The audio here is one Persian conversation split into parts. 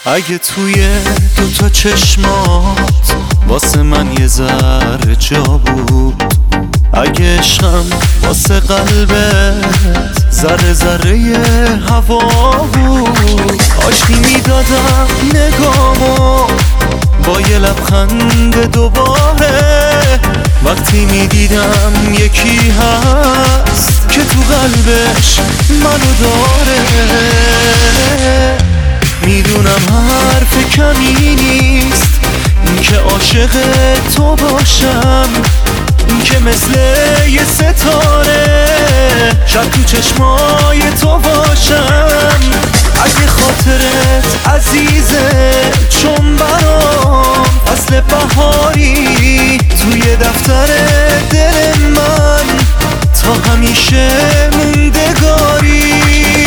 اگه توی دوتا چشمات واسه من یه ذره جا بود، اگه عشقم واسه قلبت ذره ذره هوا بود، آشتی میدادم نگامو با یه لبخند دوباره. وقتی میدیدم یکی هست که تو قلبش منو داره. میدونم حرف کمی نیست این که عاشق تو باشم، این که مثل یه ستاره شب تو چشمای تو باشم. اگه خاطرت عزیزه چون برام فصل بهاری توی دفتر دل من تا همیشه موندگاری.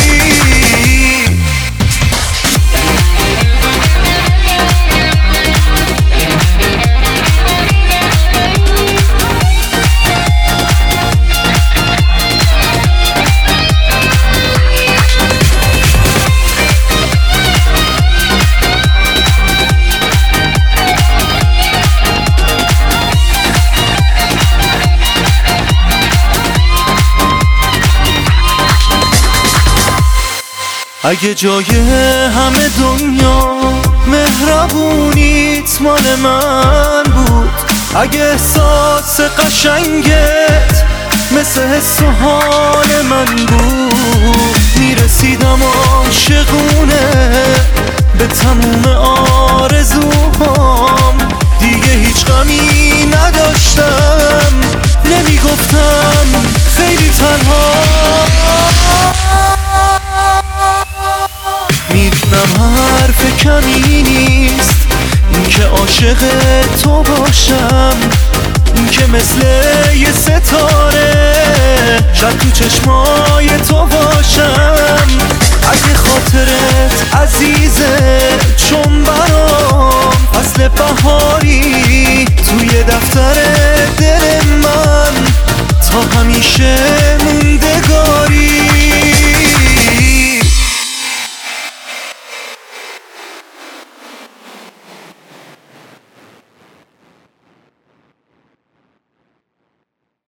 اگه جای همه دنیا مهربونیت مال من بود، اگه احساس قشنگت مثل حس و حال من بود، میرسیدم عاشقونه به تموم آرزوهام. دیگه هیچ غمی نداشتم، نمیگفتم خیلی تنها. میدونم حرف کمی نیست این که عاشق تو باشم، این که مثل یه ستاره شب تو چشمای تو باشم. اگه خاطرت عزیزه چون برام فصل بهاری توی دفتر دل من تا همیشه